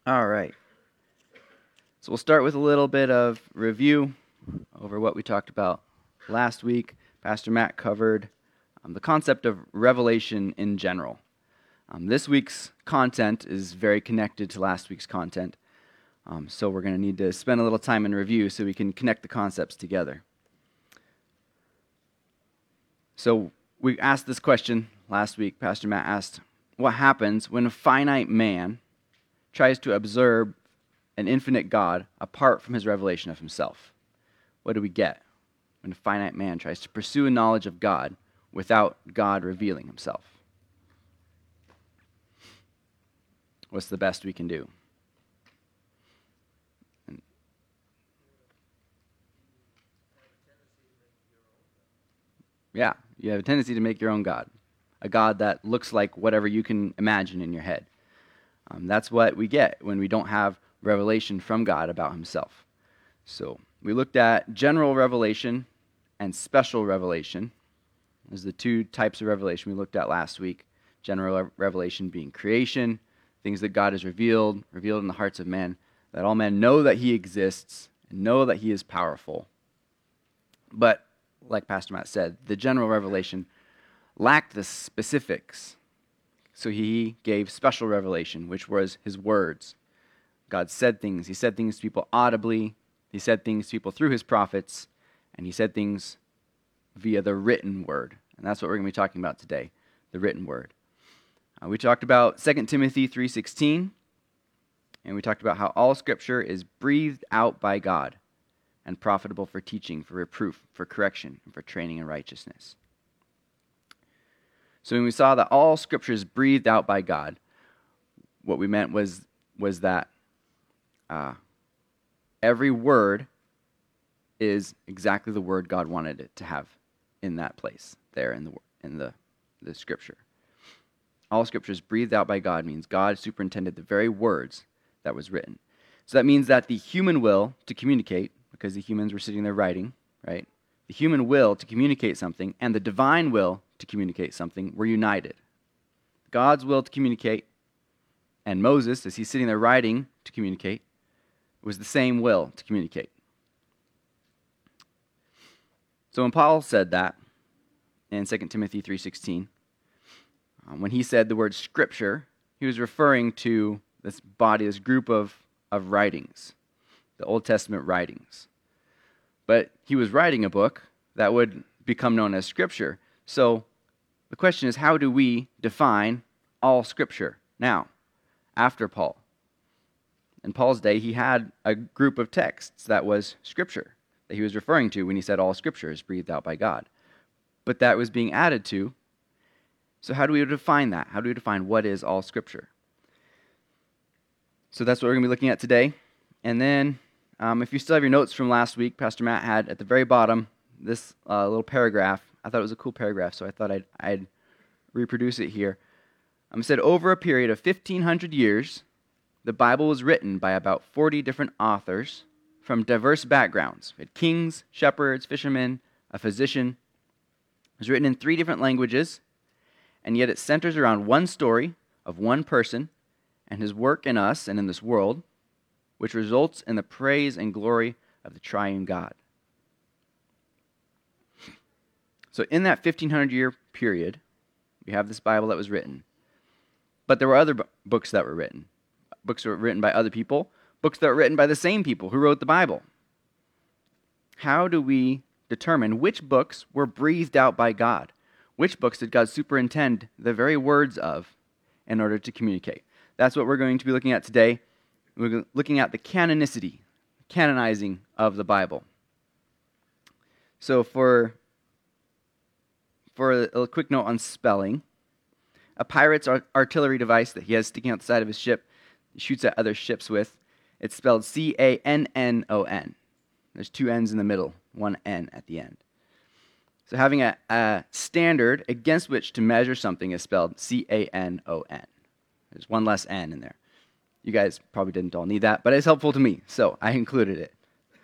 All right. So we'll start with a little bit of review over what we talked about last week. Pastor Matt covered the concept of revelation in general. This week's content is very connected to last week's content. So we're going to need to spend a little time in review so we can connect the concepts together. So we asked this question last week. Pastor Matt asked, what happens when a finite man tries to observe an infinite God apart from his revelation of himself? What do we get when a finite man tries to pursue a knowledge of God without God revealing himself? What's the best we can do? Yeah, you have a tendency to make your own God, a God that looks like whatever you can imagine in your head. That's what we get when we don't have revelation from God about himself. So we looked at general revelation and special revelation. Those are the two types of revelation we looked at last week. General revelation being creation, things that God has revealed in the hearts of men, that all men know that he exists and know that he is powerful. But like Pastor Matt said, the general revelation lacked the specifics. So he gave special revelation, which was his words. God said things. He said things to people audibly. He said things to people through his prophets. And he said things via the written word. And that's what we're going to be talking about today, the written word. We talked about 2 Timothy 3:16. And we talked about how all Scripture is breathed out by God and profitable for teaching, for reproof, for correction, and for training in righteousness. So when we saw that all Scripture is breathed out by God, what we meant was that every word is exactly the word God wanted it to have in that place, there in the Scripture. All Scripture is breathed out by God means God superintended the very words that was written. So that means that the human will to communicate, because the humans were sitting there writing, right? The human will to communicate something and the divine will to communicate something were united. God's will to communicate and Moses, as he's sitting there writing to communicate, was the same will to communicate. So when Paul said that in 2 Timothy 3:16, when he said the word Scripture, he was referring to this body, this group of writings, the Old Testament writings. But he was writing a book that would become known as Scripture. So the question is, how do we define all Scripture now, after Paul? In Paul's day, he had a group of texts that was Scripture, that he was referring to when he said all Scripture is breathed out by God. But that was being added to. So how do we define that? How do we define what is all Scripture? So that's what we're going to be looking at today. And then, if you still have your notes from last week, Pastor Matt had at the very bottom this little paragraph. I thought it was a cool paragraph, so I thought I'd reproduce it here. It said, over a period of 1,500 years, the Bible was written by about 40 different authors from diverse backgrounds. We had kings, shepherds, fishermen, a physician. It was written in 3 different languages, and yet it centers around one story of one person and his work in us and in this world, which results in the praise and glory of the triune God. So in that 1,500-year period, we have this Bible that was written. But there were other books that were written. Books that were written by other people. Books that were written by the same people who wrote the Bible. How do we determine which books were breathed out by God? Which books did God superintend the very words of in order to communicate? That's what we're going to be looking at today. We're looking at the canonicity, canonizing of the Bible. So for a quick note on spelling, a pirate's artillery device that he has sticking out the side of his ship, he shoots at other ships with, it's spelled C-A-N-N-O-N. There's 2 N's in the middle, 1 N at the end. So having a standard against which to measure something is spelled C-A-N-O-N. There's 1 less N in there. You guys probably didn't all need that, but it's helpful to me, so I included it.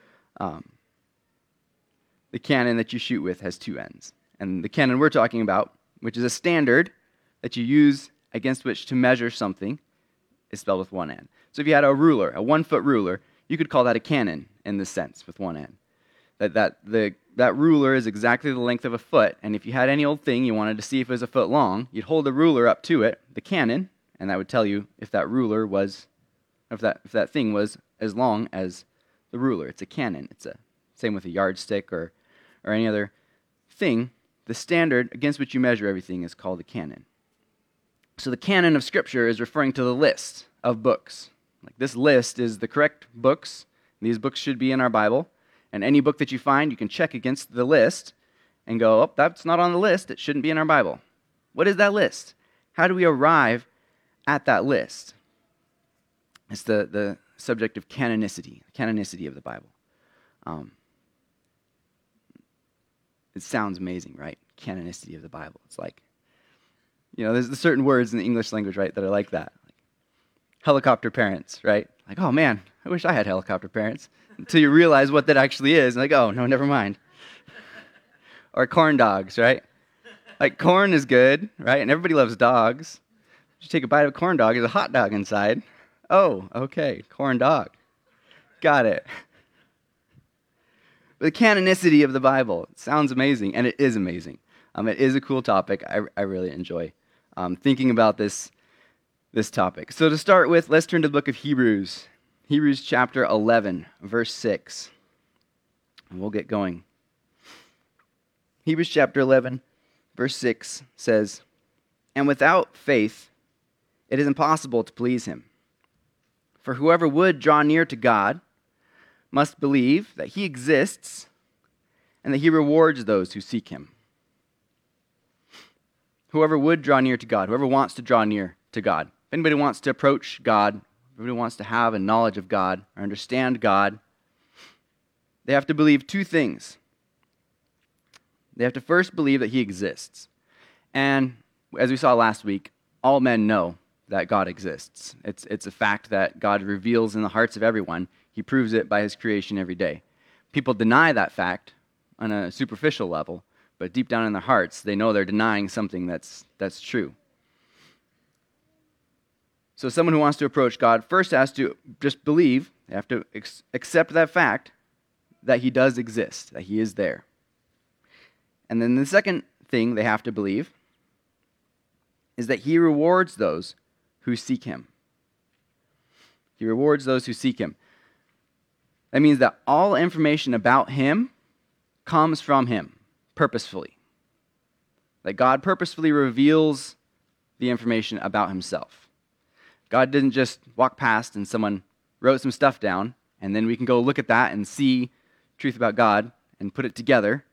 The cannon that you shoot with has 2 N's. And the cannon we're talking about, which is a standard that you use against which to measure something, is spelled with one N. So if you had a ruler, a 1-foot ruler, you could call that a canon in this sense with one N. That ruler is exactly the length of a foot, and if you had any old thing you wanted to see if it was a foot long, you'd hold the ruler up to it, the canon, and that would tell you if that ruler was, if that thing was as long as the ruler. It's a canon. It's a same with a yardstick or any other thing. The standard against which you measure everything is called a canon. So the canon of Scripture is referring to the list of books. Like this list is the correct books. These books should be in our Bible. And any book that you find, you can check against the list and go, oh, that's not on the list. It shouldn't be in our Bible. What is that list? How do we arrive at that list? It's the subject of canonicity of the Bible. It sounds amazing, right? Canonicity of the Bible. It's like, there's certain words in the English language, right, that are like that. Like helicopter parents, right? Like, oh man, I wish I had helicopter parents. Until you realize what that actually is. And like, oh, no, never mind. Or corn dogs, right? Like corn is good, right? And everybody loves dogs. You take a bite of a corn dog, there's a hot dog inside. Oh, okay, corn dog. Got it. The canonicity of the Bible. It sounds amazing, and it is amazing. It is a cool topic. I really enjoy thinking about this topic. So to start with, let's turn to the book of Hebrews. Hebrews chapter 11, verse 6. And we'll get going. Hebrews chapter 11, verse 6 says, "And without faith it is impossible to please him. For whoever would draw near to God must believe that he exists and that he rewards those who seek him." Whoever would draw near to God, whoever wants to draw near to God. If anybody wants to approach God, everybody wants to have a knowledge of God or understand God, they have to believe two things. They have to first believe that he exists. And as we saw last week, all men know that God exists. It's a fact that God reveals in the hearts of everyone. He proves it by his creation every day. People deny that fact on a superficial level, but deep down in their hearts, they know they're denying something that's true. So someone who wants to approach God first has to just believe, they have to accept that fact that he does exist, that he is there. And then the second thing they have to believe is that he rewards those who seek him. He rewards those who seek him. That means that all information about him comes from him, purposefully. That God purposefully reveals the information about himself. God didn't just walk past and someone wrote some stuff down, and then we can go look at that and see truth about God and put it together.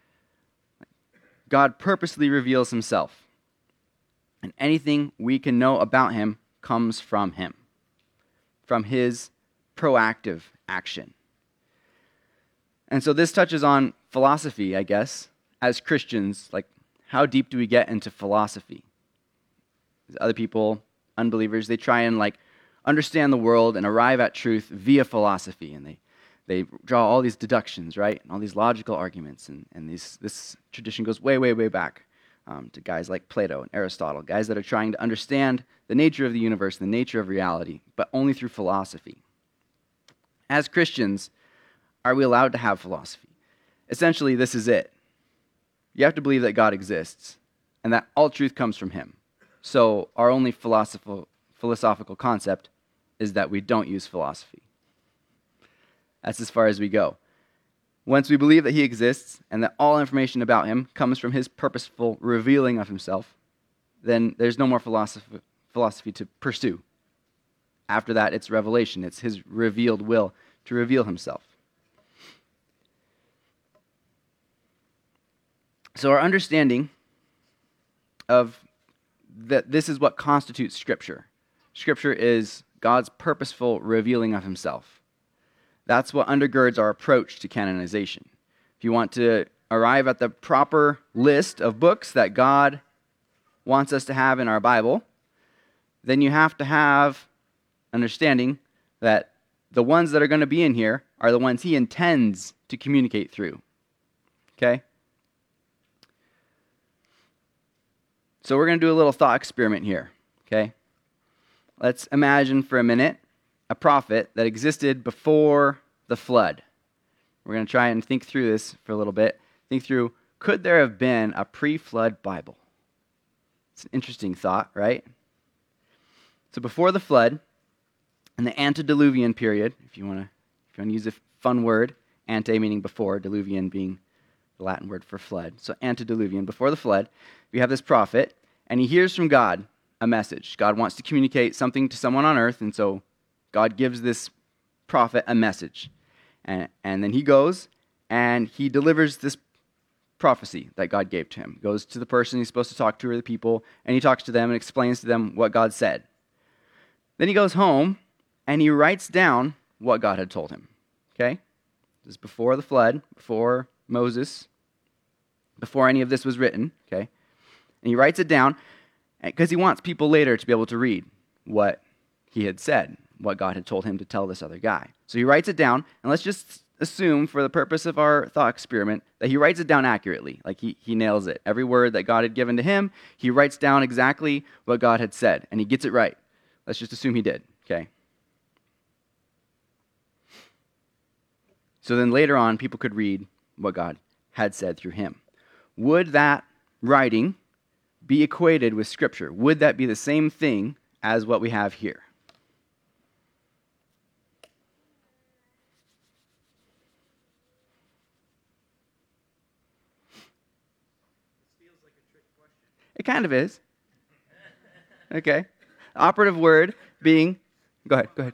God purposely reveals himself. And anything we can know about him comes from him, from his proactive action. And so this touches on philosophy, I guess, as Christians. Like, how deep do we get into philosophy? Other people, unbelievers, they try and understand the world and arrive at truth via philosophy, and they draw all these deductions, right, and all these logical arguments, and this tradition goes way, way, way back to guys like Plato and Aristotle, guys that are trying to understand the nature of the universe, the nature of reality, but only through philosophy. As Christians, are we allowed to have philosophy? Essentially, this is it. You have to believe that God exists and that all truth comes from him. So our only philosophical concept is that we don't use philosophy. That's as far as we go. Once we believe that he exists and that all information about him comes from his purposeful revealing of himself, then there's no more philosophy to pursue. After that, it's revelation. It's his revealed will to reveal himself. So our understanding of that this is what constitutes Scripture. Scripture is God's purposeful revealing of himself. That's what undergirds our approach to canonization. If you want to arrive at the proper list of books that God wants us to have in our Bible, then you have to have understanding that the ones that are going to be in here are the ones he intends to communicate through. Okay? So we're going to do a little thought experiment here. Okay? let's imagine for a minute a prophet that existed before the flood. We're going to try and think through this for a little bit. Think through, could there have been a pre-flood Bible? It's an interesting thought, right? So before the flood, in the antediluvian period, if you want to use a fun word, ante meaning before, diluvian being the Latin word for flood. So antediluvian, before the flood, we have this prophet, and he hears from God a message. God wants to communicate something to someone on earth, and so God gives this prophet a message. And then he goes, and he delivers this prophecy that God gave to him. Goes to the person he's supposed to talk to, or the people, and he talks to them and explains to them what God said. Then he goes home, and he writes down what God had told him. Okay? This is before the flood, before Moses, before any of this was written. Okay? And he writes it down because he wants people later to be able to read what he had said, what God had told him to tell this other guy. So he writes it down, and let's just assume, for the purpose of our thought experiment, that he writes it down accurately, like he nails it. Every word that God had given to him, he writes down exactly what God had said, and he gets it right. Let's just assume he did, okay? So then later on, people could read what God had said through him. Would that writing be equated with Scripture? Would that be the same thing as what we have here? It kind of is. Okay. Operative word being, go ahead. Noah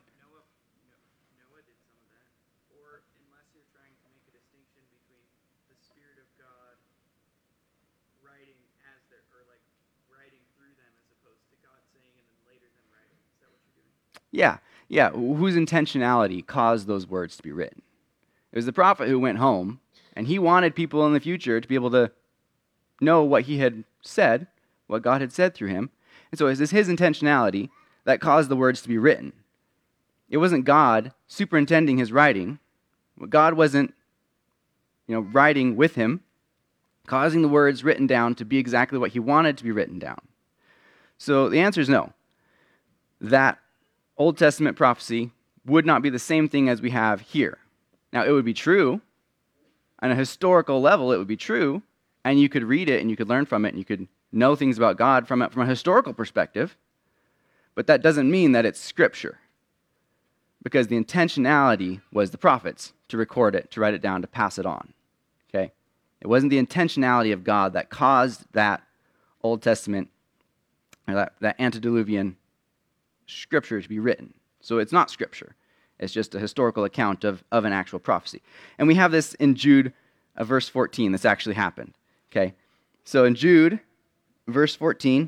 did some of that. Or unless you're trying to make a distinction between the Spirit of God writing writing through them as opposed to God saying and then later them writing. Is that what you're doing? Yeah. Whose intentionality caused those words to be written? It was the prophet who went home, and he wanted people in the future to be able to know what he had said, what God had said through him. And so it was his intentionality that caused the words to be written. It wasn't God superintending his writing. God wasn't, writing with him, causing the words written down to be exactly what he wanted to be written down. So the answer is no. That Old Testament prophecy would not be the same thing as we have here. Now, it would be true. On a historical level, it would be true. And you could read it, and you could learn from it, and you could know things about God from a historical perspective. But that doesn't mean that it's Scripture. Because the intentionality was the prophets to record it, to write it down, to pass it on. Okay? It wasn't the intentionality of God that caused that Old Testament, or that antediluvian Scripture to be written. So it's not Scripture. It's just a historical account of an actual prophecy. And we have this in Jude, verse 14. This actually happened. Okay? So in Jude, verse 14,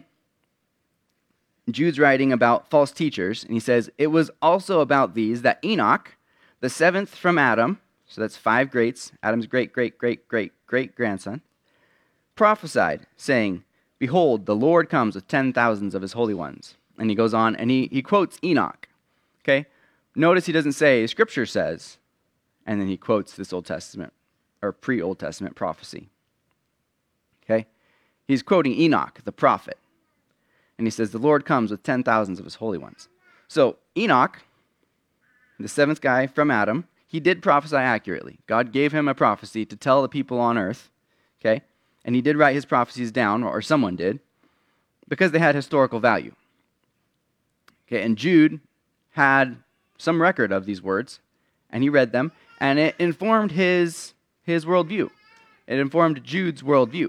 Jude's writing about false teachers, and he says, "It was also about these that Enoch, the seventh from Adam," so that's 5 greats, Adam's great-great-great-great-great-grandson, "prophesied, saying, Behold, the Lord comes with 10,000s of his holy ones." And he goes on, and he quotes Enoch. Okay? Notice he doesn't say, Scripture says, and then he quotes this Old Testament, or pre-Old Testament prophecy. Okay? He's quoting Enoch, the prophet. And he says, the Lord comes with 10,000s of his holy ones. So Enoch, the 7th guy from Adam, he did prophesy accurately. God gave him a prophecy to tell the people on earth, okay? And he did write his prophecies down, or someone did, because they had historical value. Okay, and Jude had some record of these words, and he read them, and it informed his worldview. It informed Jude's worldview.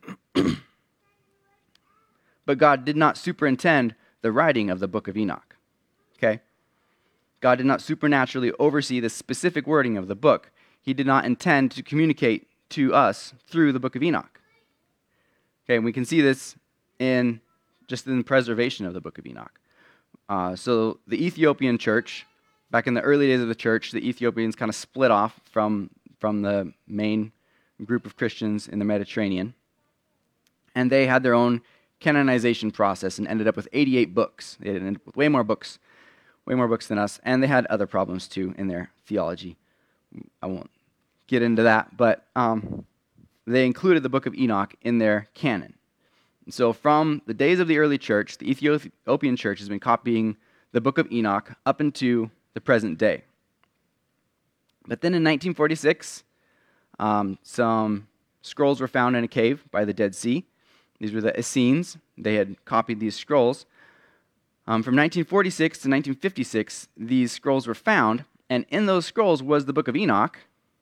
But God did not superintend the writing of the book of Enoch. Okay? God did not supernaturally oversee the specific wording of the book. He did not intend to communicate to us through the book of Enoch. Okay, and we can see this in the preservation of the book of Enoch. So the Ethiopian church, back in the early days of the church, the Ethiopians kind of split off from the main group of Christians in the Mediterranean. And they had their own canonization process and ended up with 88 books. They ended up with way more books than us, and they had other problems too in their theology. I won't get into that, but they included the book of Enoch in their canon. And so from the days of the early church, the Ethiopian church has been copying the book of Enoch up into the present day. But then in 1946, some scrolls were found in a cave by the Dead Sea. These were the Essenes. They had copied these scrolls. From 1946 to 1956, these scrolls were found, and in those scrolls was the book of Enoch.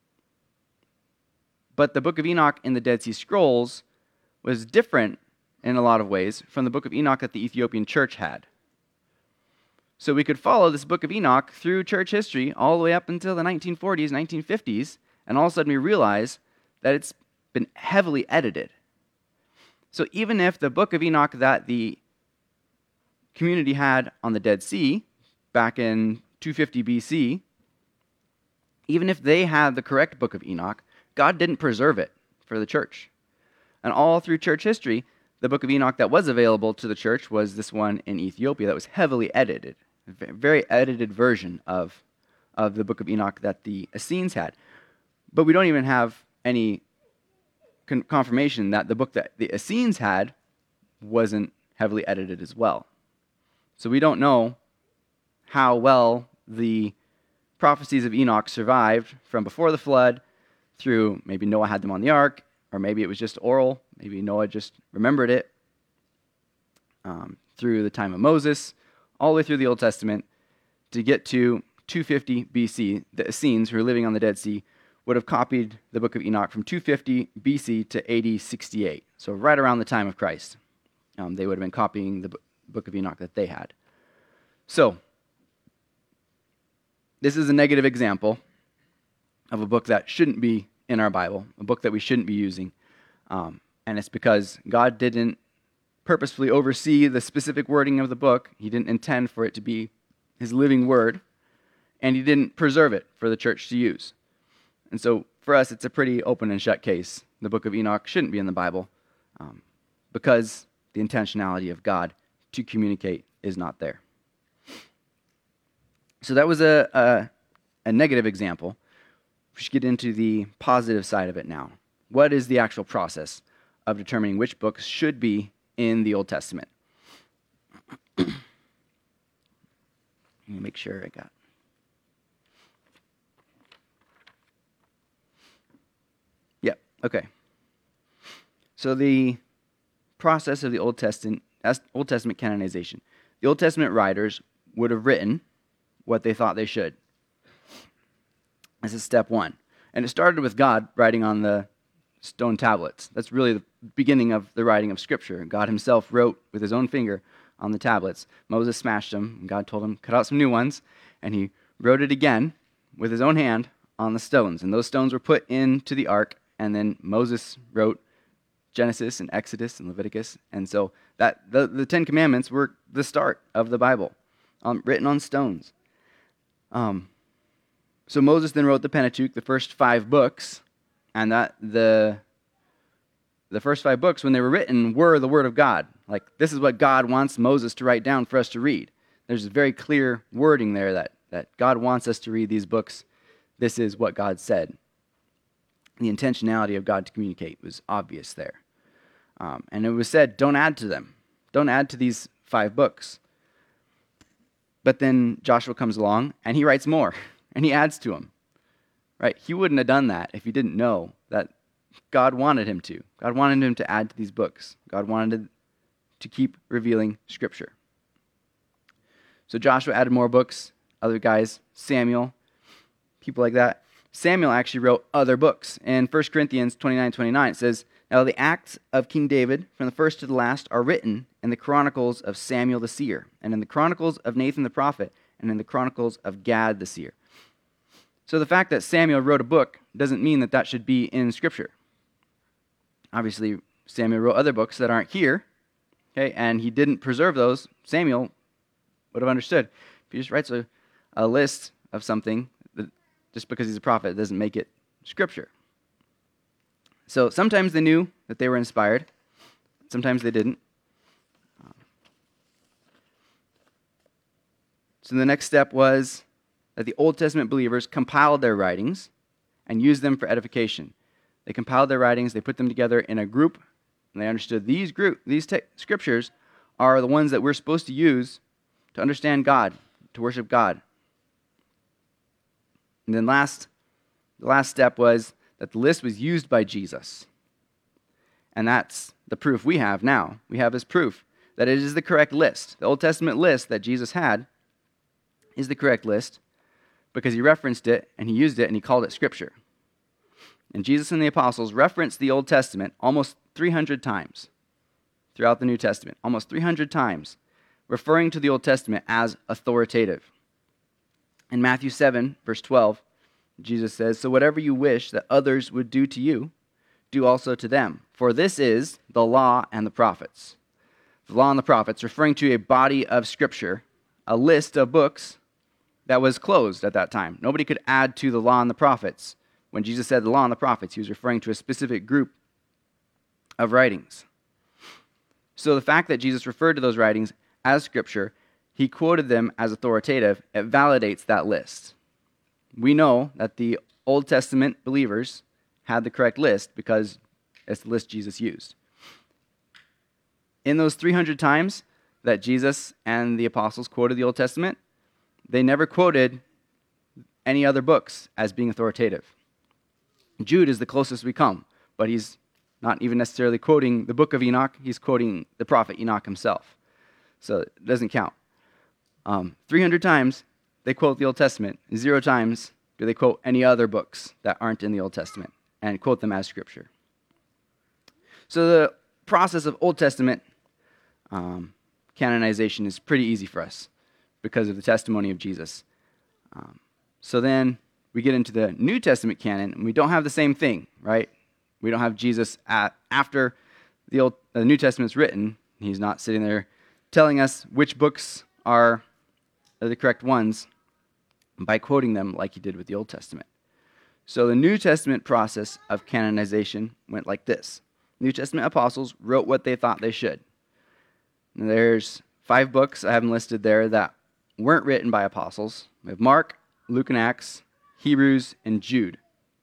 But the book of Enoch in the Dead Sea Scrolls was different in a lot of ways from the book of Enoch that the Ethiopian church had. So we could follow this book of Enoch through church history all the way up until the 1940s, 1950s, and all of a sudden we realize that it's been heavily edited. So even if the book of Enoch that the community had on the Dead Sea back in 250 BC, even if they had the correct book of Enoch, God didn't preserve it for the church. And all through church history, the book of Enoch that was available to the church was this one in Ethiopia that was heavily edited, a very edited version of the book of Enoch that the Essenes had. But we don't even have any confirmation that the book that the Essenes had wasn't heavily edited as well. So we don't know how well the prophecies of Enoch survived from before the flood through maybe Noah had them on the ark, or maybe it was just oral, maybe Noah just remembered it, through the time of Moses, all the way through the Old Testament, to get to 250 BC. The Essenes, who were living on the Dead Sea, would have copied the book of Enoch from 250 BC to AD 68, so right around the time of Christ. They would have been copying the book of Enoch that they had. So, this is a negative example of a book that shouldn't be in our Bible, a book that we shouldn't be using. And it's because God didn't purposefully oversee the specific wording of the book. He didn't intend for it to be his living word, and he didn't preserve it for the church to use. And so for us, it's a pretty open and shut case. The book of Enoch shouldn't be in the Bible because the intentionality of God to communicate is not there. So that was a negative example. We should get into the positive side of it now. What is the actual process of determining which books should be in the Old Testament? Let me make sure I got. Yep, okay. So the process of the Old Testament canonization. The Old Testament writers would have written what they thought they should. This is step one. And it started with God writing on the stone tablets. That's really the beginning of the writing of Scripture. God himself wrote with his own finger on the tablets. Moses smashed them, and God told him, cut out some new ones, and he wrote it again with his own hand on the stones. And those stones were put into the ark, and then Moses wrote Genesis and Exodus and Leviticus. And so that the Ten Commandments were the start of the Bible, written on stones. So Moses then wrote the Pentateuch, the first 5 books, and that the first 5 books, when they were written, were the Word of God. Like, this is what God wants Moses to write down for us to read. There's a very clear wording there that God wants us to read these books. This is what God said. The intentionality of God to communicate was obvious there. And it was said, don't add to them. Don't add to these 5 books. But then Joshua comes along, and he writes more. And he adds to them, right? He wouldn't have done that if he didn't know that God wanted him to. God wanted him to add to these books. God wanted to keep revealing Scripture. So Joshua added more books. Other guys, Samuel, people like that. Samuel actually wrote other books. In 1 Corinthians 29:29, it says, now the acts of King David, from the first to the last, are written in the chronicles of Samuel the seer, and in the chronicles of Nathan the prophet, and in the chronicles of Gad the seer. So the fact that Samuel wrote a book doesn't mean that that should be in Scripture. Obviously, Samuel wrote other books that aren't here, okay, and he didn't preserve those. Samuel would have understood. If he just writes a list of something, just because he's a prophet, it doesn't make it Scripture. So sometimes they knew that they were inspired. Sometimes they didn't. So the next step was that the Old Testament believers compiled their writings and used them for edification. They compiled their writings, they put them together in a group, and they understood these scriptures are the ones that we're supposed to use to understand God to worship God. And then the last step was that the list was used by Jesus. And that's the proof we have now. We have this proof that it is the correct list. The Old Testament list that Jesus had is the correct list because he referenced it and he used it and he called it Scripture. And Jesus and the apostles referenced the Old Testament almost 300 times throughout the New Testament, almost 300 times, referring to the Old Testament as authoritative. In Matthew 7, verse 12, Jesus says, "So whatever you wish that others would do to you, do also to them. For this is the law and the prophets." The law and the prophets, referring to a body of Scripture, a list of books that was closed at that time. Nobody could add to the law and the prophets. When Jesus said the law and the prophets, he was referring to a specific group of writings. So the fact that Jesus referred to those writings as Scripture, he quoted them as authoritative, it validates that list. We know that the Old Testament believers had the correct list because it's the list Jesus used. In those 300 times that Jesus and the apostles quoted the Old Testament, they never quoted any other books as being authoritative. Jude is the closest we come, but he's not even necessarily quoting the book of Enoch, he's quoting the prophet Enoch himself. So it doesn't count. 300 times they quote the Old Testament, 0 times do they quote any other books that aren't in the Old Testament and quote them as Scripture. So the process of Old Testament canonization is pretty easy for us because of the testimony of Jesus. So then we get into the New Testament canon, and we don't have the same thing, right? We don't have Jesus after the New Testament's written. He's not sitting there telling us which books are the correct ones by quoting them like he did with the Old Testament. So the New Testament process of canonization went like this. New Testament apostles wrote what they thought they should. And there's 5 books I have them listed there that weren't written by apostles. We have Mark, Luke and Acts, Hebrews, and Jude.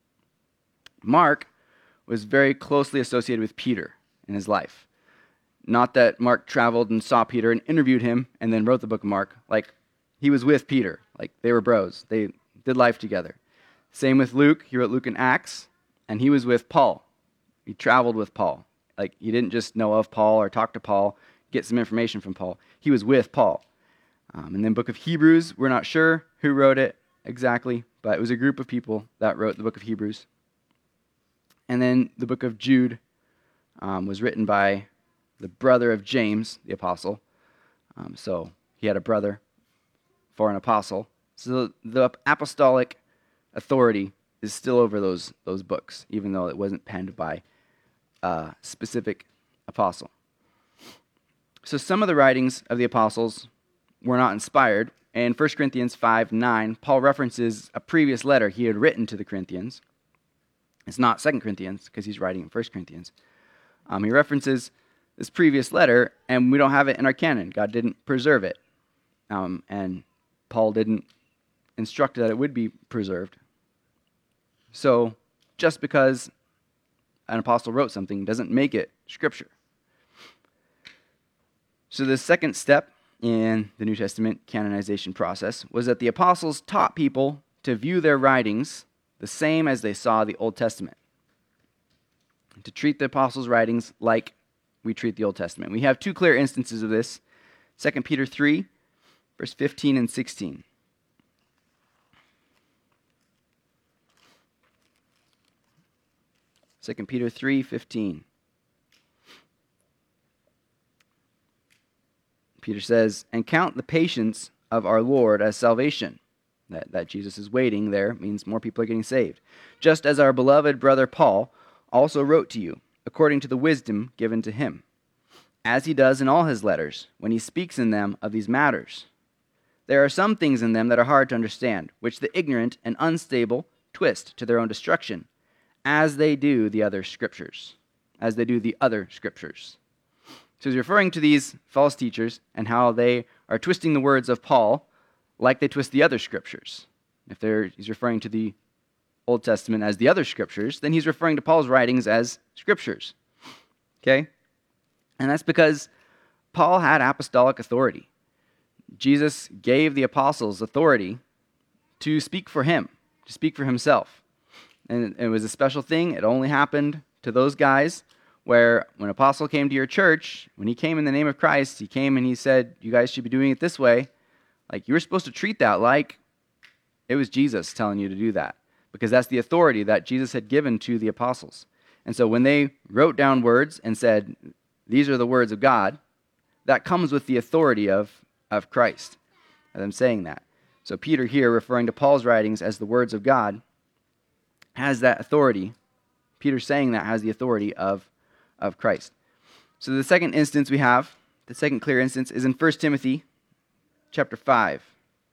Mark was very closely associated with Peter in his life. Not that Mark traveled and saw Peter and interviewed him and then wrote the book of Mark. Like, he was with Peter. Like, they were bros. They did life together. Same with Luke. He wrote Luke and Acts, and he was with Paul. He traveled with Paul. Like, he didn't just know of Paul or talk to Paul, get some information from Paul. He was with Paul. And then book of Hebrews, we're not sure who wrote it exactly, but it was a group of people that wrote the book of Hebrews. And then the book of Jude was written by the brother of James, the apostle. So he had a brother for an apostle. So the apostolic authority is still over those books, even though it wasn't penned by a specific apostle. So some of the writings of the apostles were not inspired. In 1 Corinthians 5:9, Paul references a previous letter he had written to the Corinthians. It's not 2 Corinthians, because he's writing in 1 Corinthians. He references this previous letter, and we don't have it in our canon. God didn't preserve it. And Paul didn't instruct that it would be preserved. So just because an apostle wrote something doesn't make it Scripture. So the second step in the New Testament canonization process was that the apostles taught people to view their writings the same as they saw the Old Testament, to treat the apostles' writings like we treat the Old Testament. We have 2 clear instances of this. 2 Peter 3, verse 15 and 16. 2 Peter 3:15. Peter says, "And count the patience of our Lord as salvation." That Jesus is waiting there means more people are getting saved. "Just as our beloved brother Paul also wrote to you, according to the wisdom given to him, as he does in all his letters, when he speaks in them of these matters. There are some things in them that are hard to understand, which the ignorant and unstable twist to their own destruction, as they do the other scriptures." So he's referring to these false teachers and how they are twisting the words of Paul like they twist the other scriptures. If he's referring to the Old Testament as the other scriptures, then he's referring to Paul's writings as scriptures. Okay? And that's because Paul had apostolic authority. Jesus gave the apostles authority to speak for him, to speak for himself. And it was a special thing. It only happened to those guys where when an apostle came to your church, when he came in the name of Christ, he came and he said, you guys should be doing it this way. Like, you were supposed to treat that like it was Jesus telling you to do that, because that's the authority that Jesus had given to the apostles. And so when they wrote down words and said, these are the words of God, that comes with the authority of Christ, of them saying that. So Peter here, referring to Paul's writings as the words of God, has that authority. Peter saying that has the authority of Christ. So the second instance we have, the second clear instance, is in 1 Timothy chapter 5.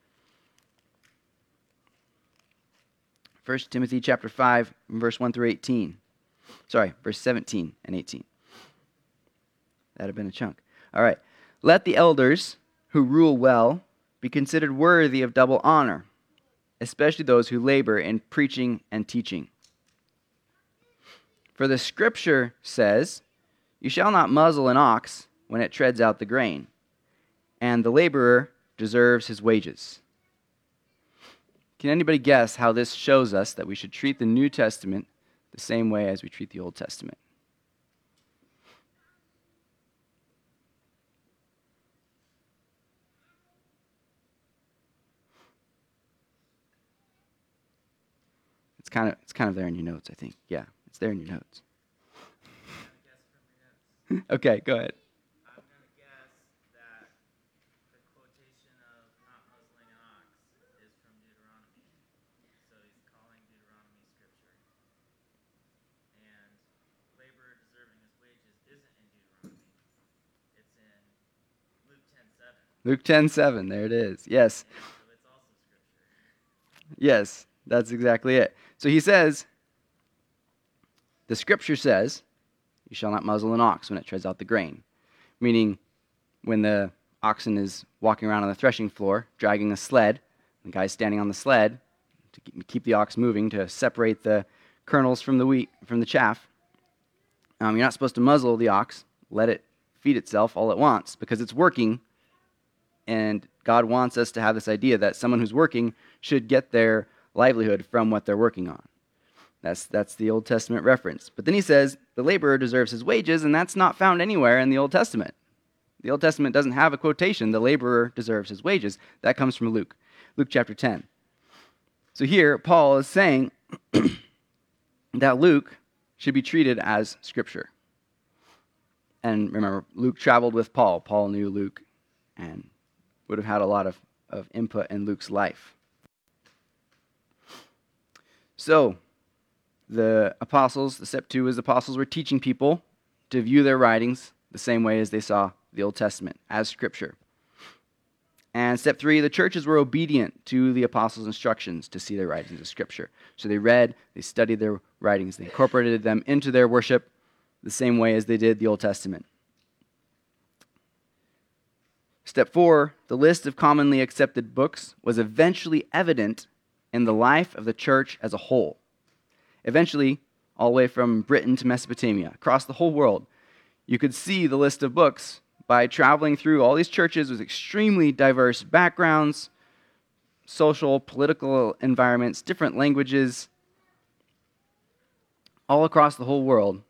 1 Timothy chapter 5, verse 1 through 18. Sorry, verse 17 and 18. That would have been a chunk. All right. Let the elders who rule well be considered worthy of double honor, especially those who labor in preaching and teaching. For the scripture says, you shall not muzzle an ox when it treads out the grain, and the laborer deserves his wages. Can anybody guess how this shows us that we should treat the New Testament the same way as we treat the Old Testament? It's kind of there in your notes, I think. Yeah, it's there in your notes. Okay, go ahead. I'm going to guess that the quotation of not muzzling an ox is from Deuteronomy. So he's calling Deuteronomy scripture. And laborer deserving his wages isn't in Deuteronomy. It's in Luke 10:7. Luke 10:7, there it is. Yes. So it's also scripture. Yes, that's exactly it. So he says, the scripture says, you shall not muzzle an ox when it treads out the grain. Meaning, when the oxen is walking around on the threshing floor, dragging a sled, the guy's standing on the sled to keep the ox moving, to separate the kernels from the wheat, from the chaff. You're not supposed to muzzle the ox, let it feed itself all it wants, because it's working, and God wants us to have this idea that someone who's working should get their livelihood from what they're working on. That's the Old Testament reference. But then he says, the laborer deserves his wages, and that's not found anywhere in the Old Testament. The Old Testament doesn't have a quotation, the laborer deserves his wages. That comes from Luke chapter 10. So here, Paul is saying that Luke should be treated as scripture. And remember, Luke traveled with Paul. Paul knew Luke and would have had a lot of input in Luke's life. So, the apostles, the step 2 is the apostles were teaching people to view their writings the same way as they saw the Old Testament, as scripture. And step 3, the churches were obedient to the apostles' instructions to see their writings as scripture. So they read, they studied their writings, they incorporated them into their worship the same way as they did the Old Testament. Step 4, the list of commonly accepted books was eventually evident in the life of the church as a whole. Eventually, all the way from Britain to Mesopotamia, across the whole world, you could see the list of books by traveling through all these churches with extremely diverse backgrounds, social, political environments, different languages, all across the whole world.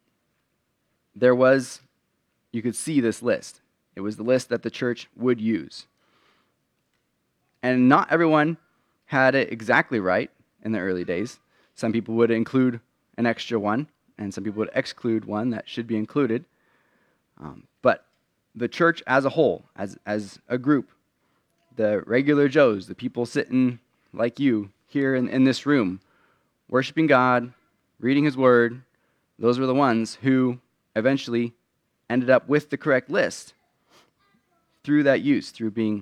You could see this list. It was the list that the church would use. And not everyone had it exactly right in the early days. Some people would include an extra one, and some people would exclude one that should be included. But the church as a whole, as a group, the regular Joes, the people sitting like you here in this room, worshiping God, reading His Word, those were the ones who eventually ended up with the correct list through that use, through being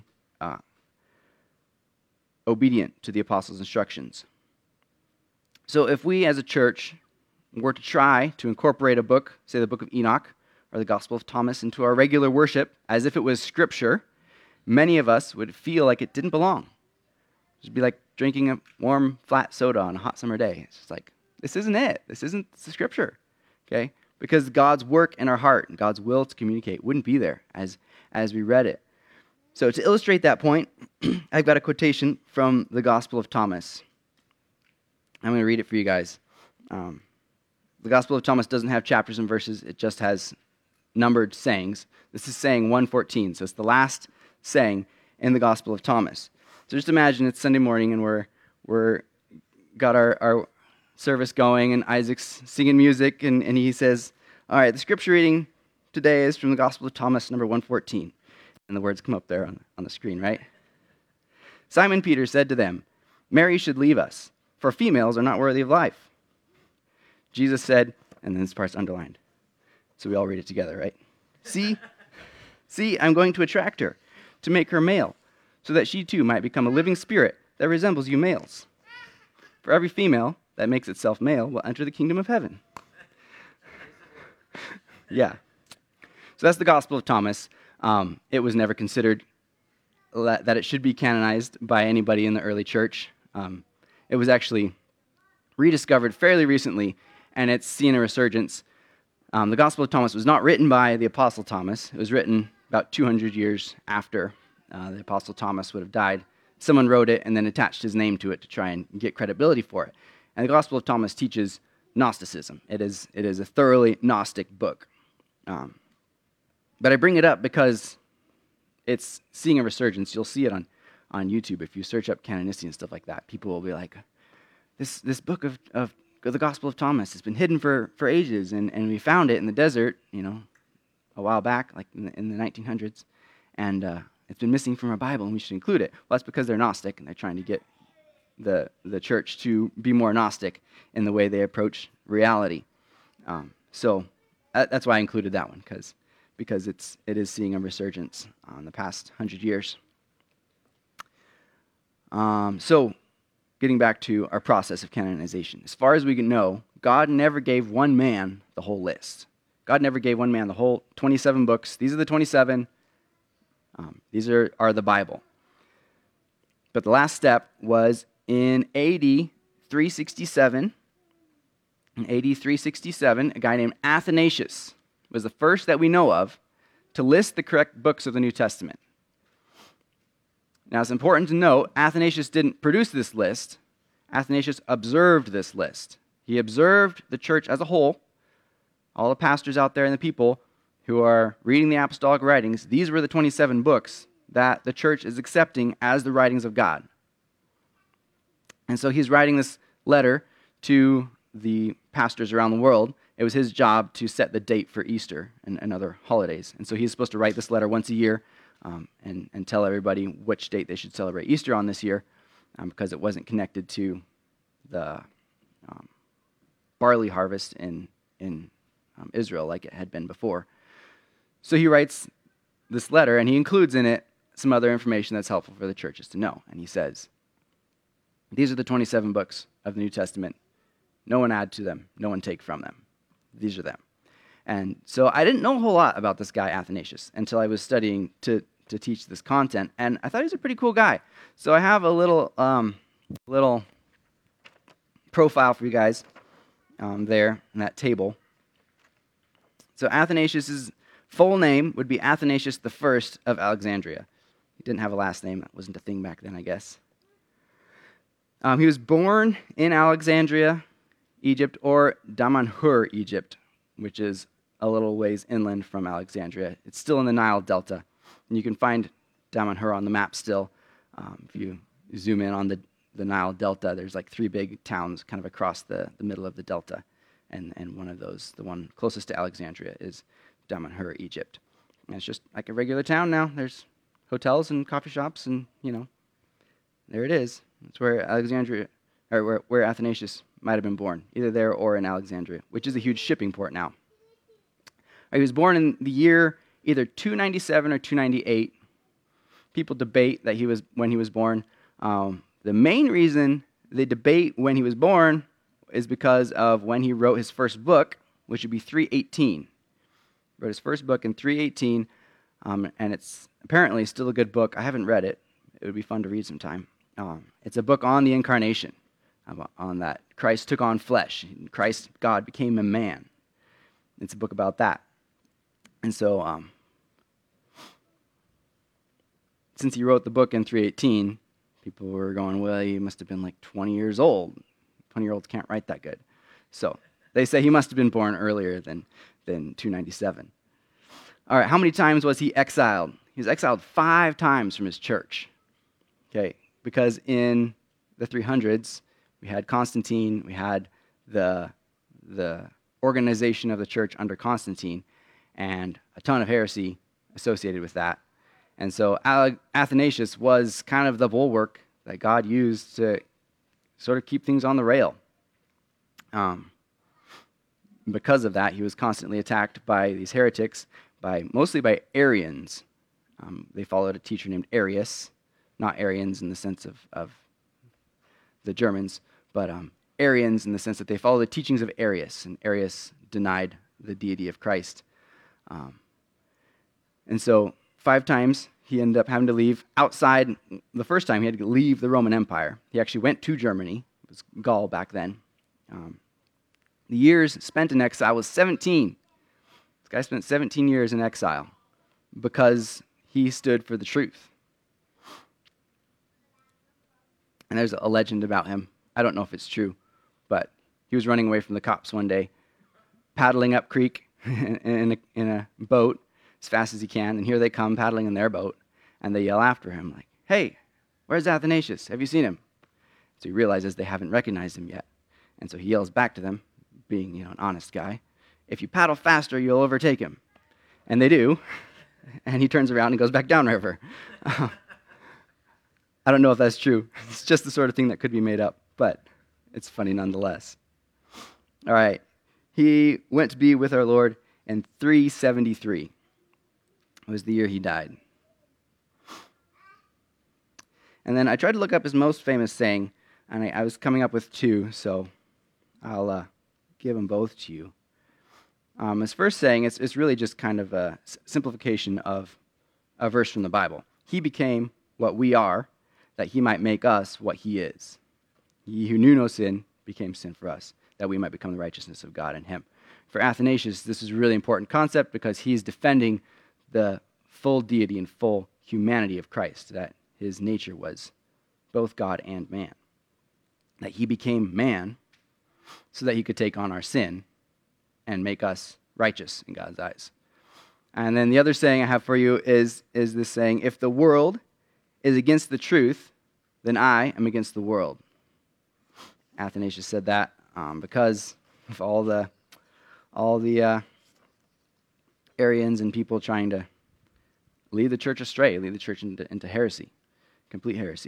obedient to the apostles' instructions. So if we as a church were to try to incorporate a book, say the book of Enoch or the Gospel of Thomas, into our regular worship as if it was scripture, many of us would feel like it didn't belong. It'd be like drinking a warm, flat soda on a hot summer day. It's just like, this isn't it. This isn't the scripture, okay? Because God's work in our heart and God's will to communicate wouldn't be there as we read it. So to illustrate that point, I've got a quotation from the Gospel of Thomas. I'm going to read it for you guys. The Gospel of Thomas doesn't have chapters and verses. It just has numbered sayings. This is saying 114, so it's the last saying in the Gospel of Thomas. So just imagine it's Sunday morning and we're got our service going and Isaac's singing music and he says, all right, the scripture reading today is from the Gospel of Thomas, number 114. And the words come up there on the screen, right? Simon Peter said to them, Mary should leave us, for females are not worthy of life. Jesus said, and then this part's underlined. So we all read it together, right? See, I'm going to attract her, to make her male, so that she too might become a living spirit that resembles you males. For every female that makes itself male will enter the kingdom of heaven. Yeah. So that's the Gospel of Thomas. It was never considered that it should be canonized by anybody in the early church. It was actually rediscovered fairly recently, and it's seen a resurgence. The Gospel of Thomas was not written by the Apostle Thomas. It was written about 200 years after the Apostle Thomas would have died. Someone wrote it and then attached his name to it to try and get credibility for it. And the Gospel of Thomas teaches Gnosticism. It is a thoroughly Gnostic book. But I bring it up because it's seeing a resurgence. You'll see it on YouTube. If you search up canonicity and stuff like that, people will be like, this book of the Gospel of Thomas has been hidden for ages, and we found it in the desert, a while back, like in the 1900s, and it's been missing from our Bible, and we should include it. Well, that's because they're Gnostic, and they're trying to get the church to be more Gnostic in the way they approach reality. So that's why I included that one, because it is seeing a resurgence in the past 100 years. So getting back to our process of canonization. As far as we can know, God never gave one man the whole list. God never gave one man the whole 27 books. These are the 27. These are the Bible. But the last step was in AD 367. In AD 367, a guy named Athanasius was the first that we know of to list the correct books of the New Testament. Now, it's important to note, Athanasius didn't produce this list. Athanasius observed this list. He observed the church as a whole, all the pastors out there and the people who are reading the apostolic writings. These were the 27 books that the church is accepting as the writings of God. And so he's writing this letter to the pastors around the world. It was his job to set the date for Easter and other holidays. And so he's supposed to write this letter once a year and tell everybody which date they should celebrate Easter on this year, because it wasn't connected to the barley harvest in Israel like it had been before. So he writes this letter, and he includes in it some other information that's helpful for the churches to know. And he says, these are the 27 books of the New Testament. No one add to them. No one take from them. These are them. And so I didn't know a whole lot about this guy, Athanasius, until I was studying to teach this content. And I thought he was a pretty cool guy. So I have a little profile for you guys there in that table. So Athanasius' full name would be Athanasius I of Alexandria. He didn't have a last name. That wasn't a thing back then, I guess. He was born in Alexandria, Egypt, or Damanhur, Egypt, which is a little ways inland from Alexandria. It's still in the Nile Delta. And you can find Damanhur on the map still. If you zoom in on the Nile Delta, there's like 3 big towns kind of across the middle of the delta. And one of those, the one closest to Alexandria, is Damanhur, Egypt. And it's just like a regular town now. There's hotels and coffee shops, and, there it is. That's where Alexandria, or where Athanasius might have been born, either there or in Alexandria, which is a huge shipping port now. He was born in the year either 297 or 298. People debate that when he was born. The main reason they debate when he was born is because of when he wrote his first book, which would be 318. He wrote his first book in 318, and it's apparently still a good book. I haven't read it. It would be fun to read sometime. It's a book on the incarnation, on that Christ took on flesh. Christ, God, became a man. It's a book about that. And so since he wrote the book in 318, people were going, well, he must have been like 20 years old. 20-year-olds can't write that good. So they say he must have been born earlier than 297. All right, how many times was he exiled? He was exiled 5 times from his church. Okay, because in the 300s, we had Constantine, we had the organization of the church under Constantine, and a ton of heresy associated with that. And so Athanasius was kind of the bulwark that God used to sort of keep things on the rail. Because of that, he was constantly attacked by these heretics, mostly by Arians. They followed a teacher named Arius, not Arians in the sense of the Germans, but Arians in the sense that they followed the teachings of Arius, and Arius denied the deity of Christ. And so 5 times he ended up having to leave outside. The first time he had to leave the Roman Empire. He actually went to Germany. It was Gaul back then. The years spent in exile was 17. This guy spent 17 years in exile because he stood for the truth. And there's a legend about him. I don't know if it's true, but he was running away from the cops one day, paddling up creek in a boat as fast as he can, and here they come paddling in their boat, and they yell after him like, "Hey, where's Athanasius? Have you seen him?" So he realizes they haven't recognized him yet, and so he yells back to them, being an honest guy, "If you paddle faster, you'll overtake him." And they do, and he turns around and goes back downriver. I don't know if that's true. It's just the sort of thing that could be made up, but it's funny nonetheless. All right. He went to be with our Lord in 373. It was the year he died. And then I tried to look up his most famous saying, and I was coming up with 2, so I'll give them both to you. His first saying, it's really just kind of a simplification of a verse from the Bible. He became what we are, that he might make us what he is. He who knew no sin became sin for us, that we might become the righteousness of God in him. For Athanasius, this is a really important concept because he's defending the full deity and full humanity of Christ, that his nature was both God and man. That he became man so that he could take on our sin and make us righteous in God's eyes. And then the other saying I have for you is this saying, if the world is against the truth, then I am against the world. Athanasius said that because of all the Arians and people trying to lead the church astray, lead the church into heresy, complete heresy.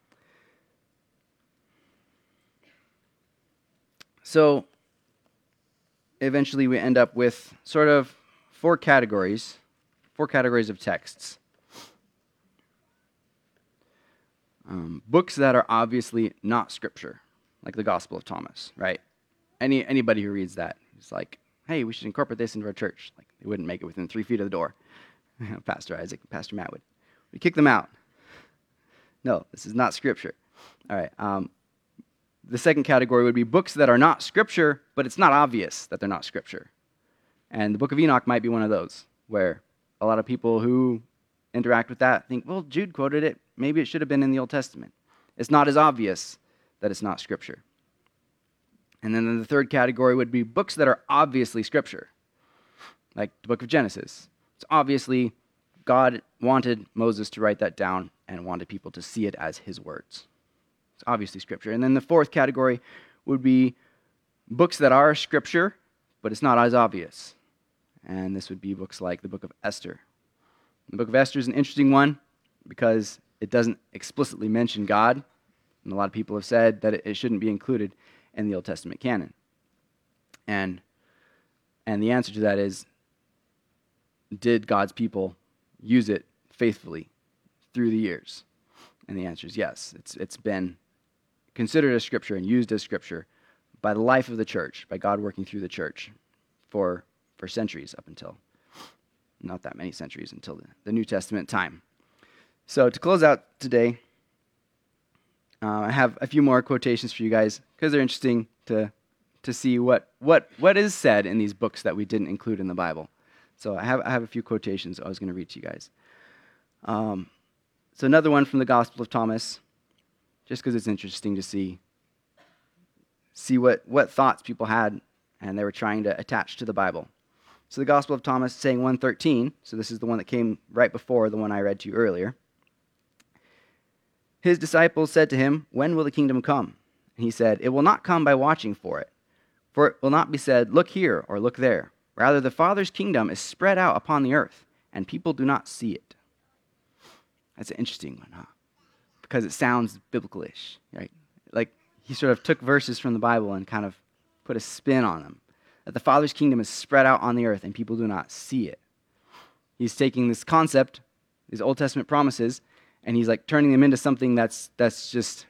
So eventually we end up with sort of 4 categories of texts. Books that are obviously not Scripture, like the Gospel of Thomas, right? Anybody who reads that is like, hey, we should incorporate this into our church. Like, they wouldn't make it within 3 feet of the door. Pastor Isaac and Pastor Matt would. We kick them out. No, this is not Scripture. All right. The second category would be books that are not Scripture, but it's not obvious that they're not Scripture. And the Book of Enoch might be one of those, where a lot of people who interact with that think, well, Jude quoted it. Maybe it should have been in the Old Testament. It's not as obvious that it's not Scripture. And then the third category would be books that are obviously Scripture, like the book of Genesis. It's obviously God wanted Moses to write that down and wanted people to see it as his words. It's obviously Scripture. And then the fourth category would be books that are Scripture, but it's not as obvious. And this would be books like the book of Esther. The book of Esther is an interesting one because it doesn't explicitly mention God, and a lot of people have said that it shouldn't be included in the Old Testament canon. And the answer to that is, did God's people use it faithfully through the years? And the answer is yes. It's been considered as Scripture and used as Scripture by the life of the church, by God working through the church for centuries up until, not that many centuries, until the New Testament time. So to close out today, I have a few more quotations for you guys because they're interesting to see what is said in these books that we didn't include in the Bible. So I have a few quotations I was going to read to you guys. So another one from the Gospel of Thomas, just because it's interesting to see what thoughts people had and they were trying to attach to the Bible. So the Gospel of Thomas saying 1:13, so this is the one that came right before the one I read to you earlier. His disciples said to him, "When will the kingdom come?" And he said, "It will not come by watching for it. For it will not be said, 'Look here,' or 'Look there.' Rather, the Father's kingdom is spread out upon the earth, and people do not see it." That's an interesting one, huh? Because it sounds biblical-ish, right? Like he sort of took verses from the Bible and kind of put a spin on them. That the Father's kingdom is spread out on the earth, and people do not see it. He's taking this concept, these Old Testament promises, and he's like turning them into something that's just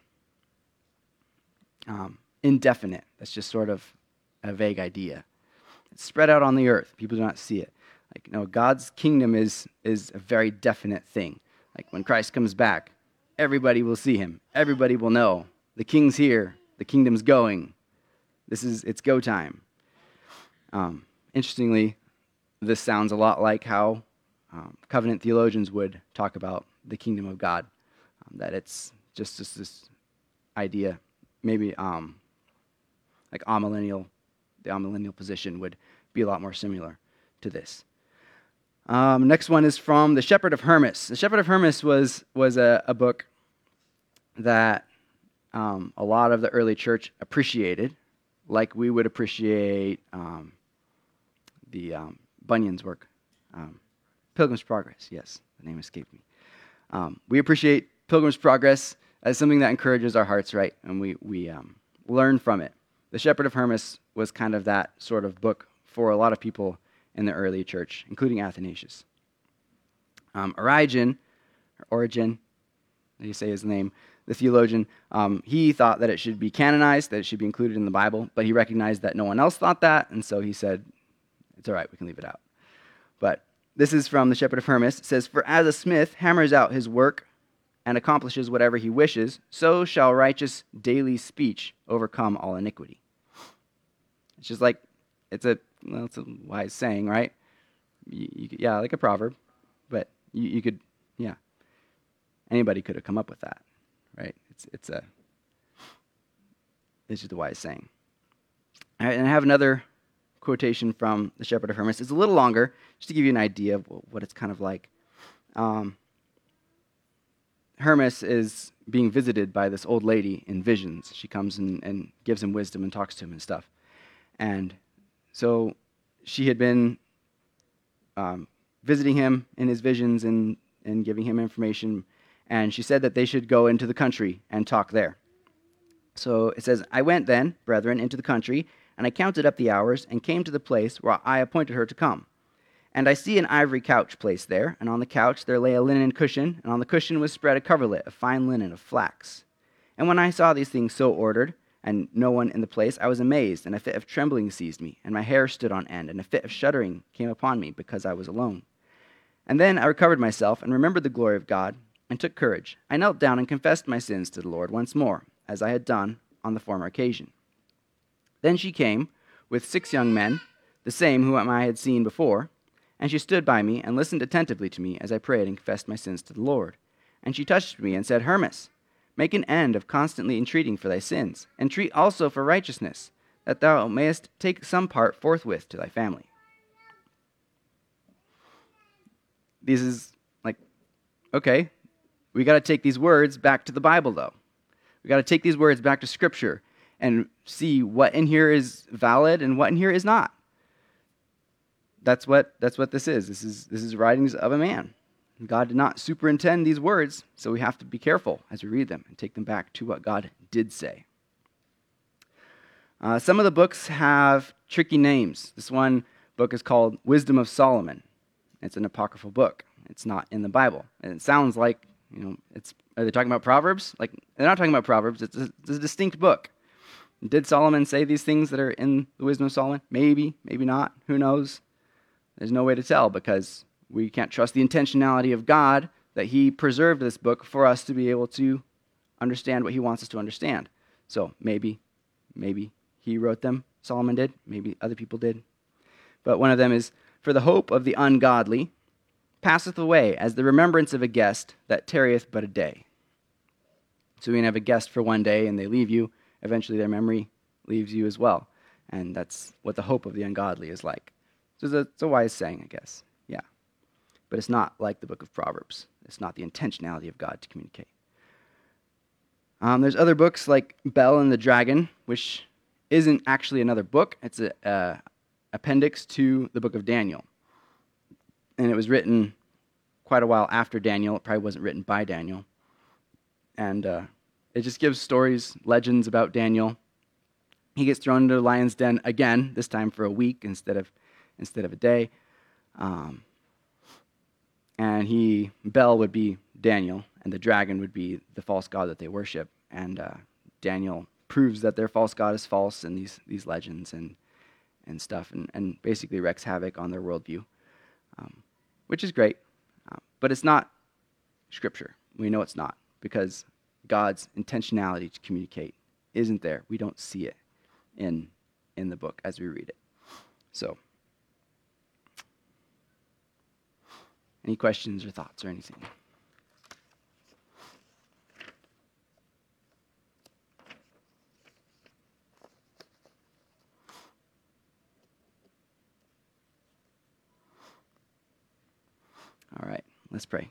indefinite. That's just sort of a vague idea. It's spread out on the earth. People do not see it. Like, no, God's kingdom is a very definite thing. Like when Christ comes back, everybody will see him. Everybody will know. The king's here. The kingdom's going. It's go time. Interestingly, this sounds a lot like how covenant theologians would talk about the kingdom of God. That it's just this idea, maybe like the amillennial position would be a lot more similar to this. Next one is from The Shepherd of Hermas. The Shepherd of Hermas was a book that a lot of the early church appreciated, like we would appreciate the Bunyan's work. Pilgrim's Progress, yes, the name escaped me. We appreciate Pilgrim's Progress as something that encourages our hearts, right? And we learn from it. The Shepherd of Hermas was kind of that sort of book for a lot of people in the early church, including Athanasius. Origen, how do you say his name? The theologian, he thought that it should be canonized, that it should be included in the Bible, but he recognized that no one else thought that, and so he said, it's all right, we can leave it out. But this is from The Shepherd of Hermas. It says, "For as a smith hammers out his work and accomplishes whatever he wishes, so shall righteous daily speech overcome all iniquity." It's just like, it's a wise saying, right? Yeah, like a proverb, but you could, anybody could have come up with that, right? It's just a wise saying. All right, and I have another quotation from The Shepherd of Hermas. It's a little longer, just to give you an idea of what it's kind of like. Hermas is being visited by this old lady in visions. She comes and gives him wisdom and talks to him and stuff. And so she had been visiting him in his visions and giving him information, and she said that they should go into the country and talk there. So it says, "I went then, brethren, into the country, and I counted up the hours, and came to the place where I appointed her to come. And I see an ivory couch placed there, and on the couch there lay a linen cushion, and on the cushion was spread a coverlet of fine linen of flax. And when I saw these things so ordered, and no one in the place, I was amazed, and a fit of trembling seized me, and my hair stood on end, and a fit of shuddering came upon me, because I was alone. And then I recovered myself, and remembered the glory of God, and took courage. I knelt down and confessed my sins to the Lord once more, as I had done on the former occasion. Then she came with 6 young men, the same whom I had seen before, and she stood by me and listened attentively to me as I prayed and confessed my sins to the Lord. And she touched me and said, Hermas, make an end of constantly entreating for thy sins. Entreat also for righteousness, that thou mayest take some part forthwith to thy family." This is like, okay, we got to take these words back to the Bible, though. We got to take these words back to Scripture and see what in here is valid and what in here is not. That's what this is. This is writings of a man. God did not superintend these words, so we have to be careful as we read them and take them back to what God did say. Some of the books have tricky names. This one book is called Wisdom of Solomon. It's an apocryphal book. It's not in the Bible. And it sounds like, are they talking about Proverbs? Like, they're not talking about Proverbs. It's a distinct book. Did Solomon say these things that are in the Wisdom of Solomon? Maybe, maybe not. Who knows? There's no way to tell because we can't trust the intentionality of God that he preserved this book for us to be able to understand what he wants us to understand. So maybe he wrote them. Solomon did. Maybe other people did. But one of them is, "For the hope of the ungodly, passeth away as the remembrance of a guest that tarrieth but a day. So we can have a guest for one day and they leave you. Eventually their memory leaves you as well. And that's what the hope of the ungodly is like. So it's a wise saying, I guess. Yeah. But it's not like the book of Proverbs. It's not the intentionality of God to communicate. There's other books like Bel and the Dragon, which isn't actually another book. It's an appendix to the book of Daniel. And it was written quite a while after Daniel. It probably wasn't written by Daniel. And it just gives stories, legends about Daniel. He gets thrown into the lion's den again, this time for a week instead of a day. And Bel would be Daniel, and the dragon would be the false god that they worship. And Daniel proves that their false god is false in these legends and stuff, and basically wreaks havoc on their worldview, which is great. But it's not Scripture. We know it's not, because God's intentionality to communicate isn't there. We don't see it in the book as we read it. So, any questions or thoughts or anything? All right, let's pray.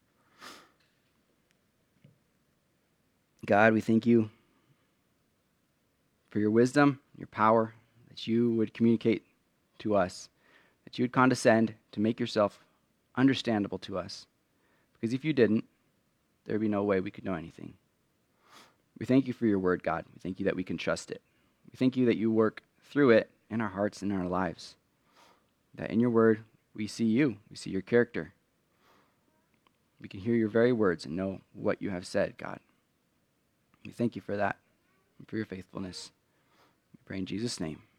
God, we thank you for your wisdom, your power, that you would communicate to us, that you would condescend to make yourself understandable to us. Because if you didn't, there would be no way we could know anything. We thank you for your word, God. We thank you that we can trust it. We thank you that you work through it in our hearts and in our lives. That in your word, we see you. We see your character. We can hear your very words and know what you have said, God. We thank you for that and for your faithfulness. We pray in Jesus' name.